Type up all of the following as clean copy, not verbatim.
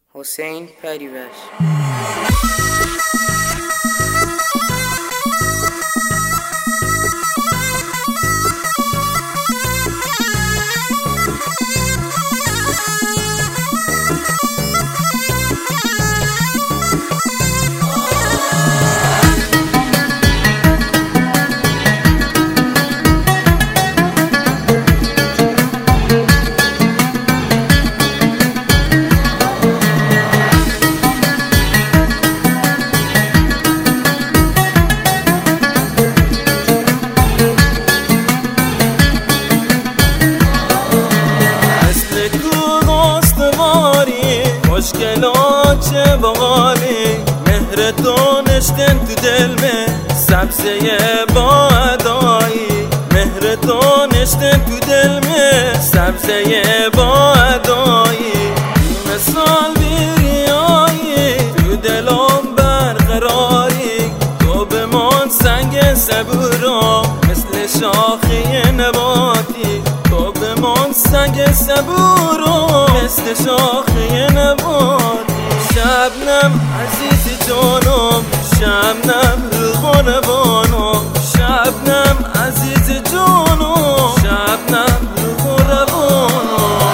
حسین پریوش. مشکلات چه بالی مهر تو نشتن تو دل میں سبزه با ادایی مهر تو نشتن تو دل میں سبزه با ادایی مثال بیریایی تو دلم برقراری تو بمان سنگ صبورا مثل شاخه نباتی تو بمان سنگ صبورا مثل شاخه نباتی شبنم عزیز جانم شبنم روانم شبنم عزیز جانم شبنم روانم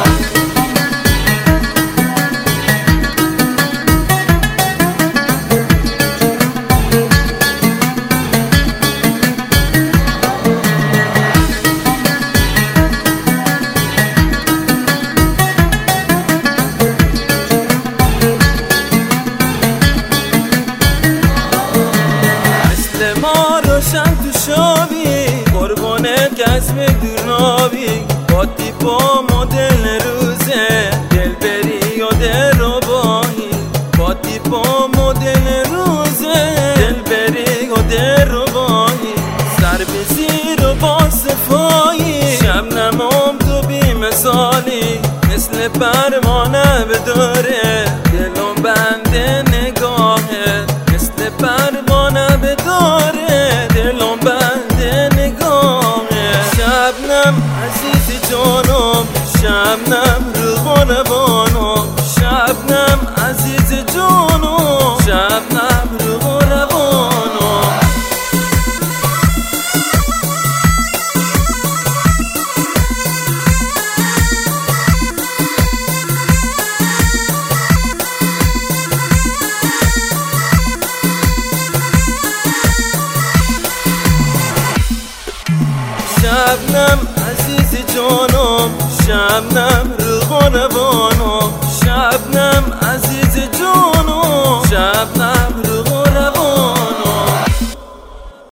قربانت کسب دورنابی با تیپا مدل روزه دل بری یا دل رو باهی با تیپا مدل روزه دل بری یا دل رو باهی سر به زیر و با صفایی شبنمم تو بی مثالی مثل پروانه بداره دلم بنده نگاهه مثل پروانه بداره دلم بنده شبنم عزیز جانم شبنم روانم شبنم عزیز جانم شبنم روانم شبنم عزیز جانم شبنم روانم شبنم عزیز جانم شبنم